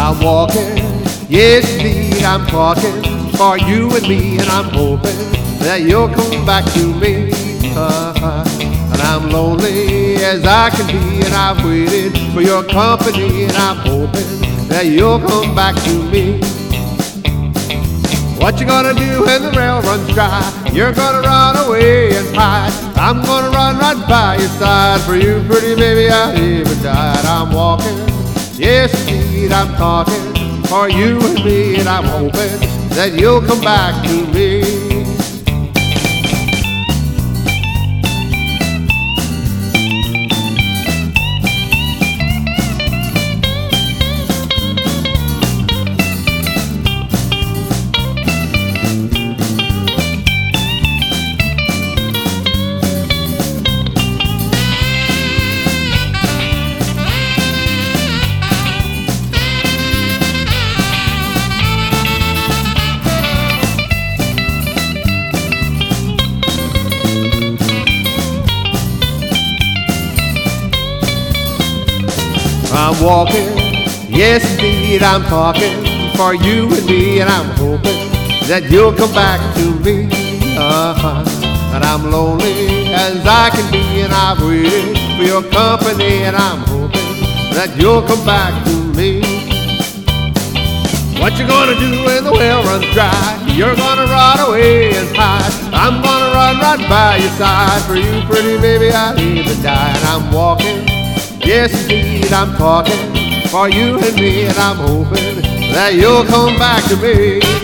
I'm walking, yes indeed I'm talking for you and me, and I'm hoping that you'll come back to me. And I'm lonely as I can be, and I've waited for your company, and I'm hoping that you'll come back to me. What you gonna do when the rail runs dry? You're gonna run away and hide. I'm gonna run right by your side. For you, pretty baby, I'd even died. I'm walking, yes indeed I'm talking for you and me, and I'm hoping that you'll come back to me. I'm walking, yes indeed I'm talking for you and me, and I'm hoping that you'll come back to me. And I'm lonely as I can be, and I've waited for your company, and I'm hoping that you'll come back to me. What you gonna do when the well runs dry? You're gonna run away and hide. I'm gonna run right by your side. For you, pretty baby, I'd even die. And I'm walking, yes indeed I'm talking for you and me, and I'm hoping that you'll come back to me.